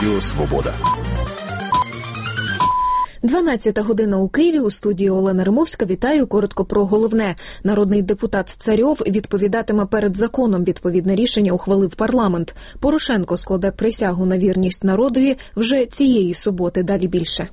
Радіо Свобода. 12 година у Києві, у студії Олена Римовська. Вітаю. Коротко про головне. Народний депутат Царьов відповідатиме перед законом. Відповідне рішення ухвалив парламент. Порошенко складе присягу на вірність народові вже цієї суботи. Далі більше.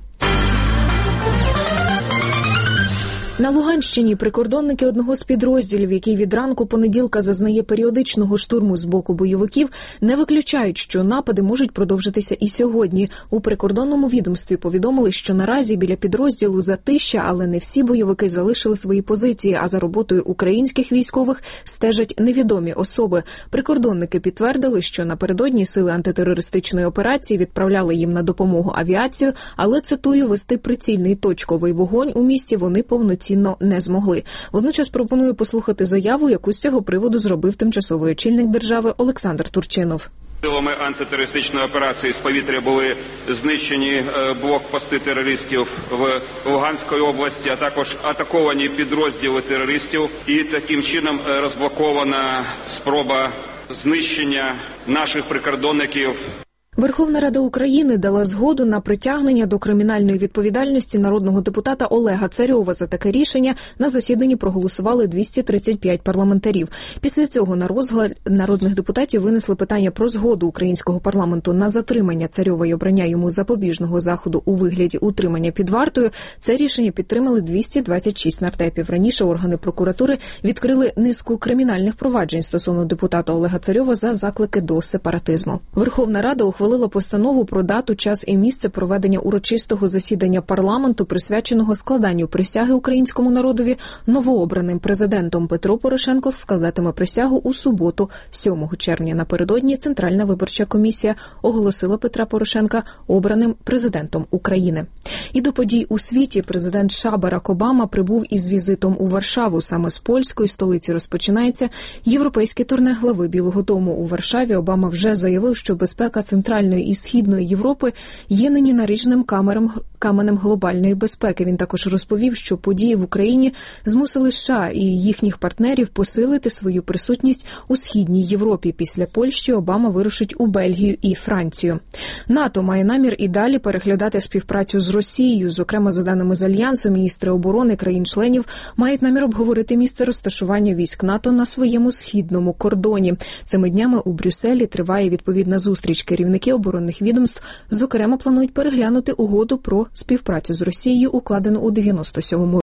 На Луганщині прикордонники одного з підрозділів, який від ранку понеділка зазнає періодичного штурму з боку бойовиків, не виключають, що напади можуть продовжитися і сьогодні. У прикордонному відомстві повідомили, що наразі біля підрозділу затища, але не всі бойовики залишили свої позиції, а за роботою українських військових стежать невідомі особи. Прикордонники підтвердили, що напередодні сили антитерористичної операції відправляли їм на допомогу авіацію, але, цитую, вести прицільний точковий вогонь у місті вони повноцінно не змогли. Водночас пропоную послухати заяву, яку з цього приводу зробив тимчасовий очільник держави Олександр Турчинов. Силами антитерористичної операції з повітря були знищені блокпости терористів в Луганській області, а також атаковані підрозділи терористів. І таким чином розблокована спроба знищення наших прикордонників. Верховна Рада України дала згоду на притягнення до кримінальної відповідальності народного депутата Олега Царьова. За таке рішення на засіданні проголосували 235 парламентарів. Після цього на розгляд народних депутатів винесли питання про згоду українського парламенту на затримання Царьова і обрання йому запобіжного заходу у вигляді утримання під вартою. Це рішення підтримали 226 нардепів. Раніше органи прокуратури відкрили низку кримінальних проваджень стосовно депутата Олега Царьова за заклики до сепаратизму. Верховна Рада ухвалила постанову про дату, час і місце проведення урочистого засідання парламенту, присвяченого складанню присяги українському народові. Новообраним президентом Петро Порошенко складатиме присягу у суботу, 7 червня. Напередодні Центральна виборча комісія оголосила Петра Порошенка обраним президентом України. І до подій у світі президент США Барак Обама прибув із візитом у Варшаву. Саме з польської столиці розпочинається європейське турне глави Білого дому. У Варшаві Обама вже заявив, що безпека Центральної і Східної Європи є нині наріжним каменем глобальної безпеки. Він також розповів, що події в Україні змусили США і їхніх партнерів посилити свою присутність у Східній Європі. Після Польщі Обама вирушить у Бельгію і Францію. НАТО має намір і далі переглядати співпрацю з Росією. Зокрема, за даними з Альянсу, міністри оборони країн-членів мають намір обговорити місце розташування військ НАТО на своєму східному кордоні. Цими днями у Брюсселі триває відповідна зустріч. Керівники оборонних відомств, зокрема, планують переглянути угоду про співпрацю з Росією, укладену у 97-му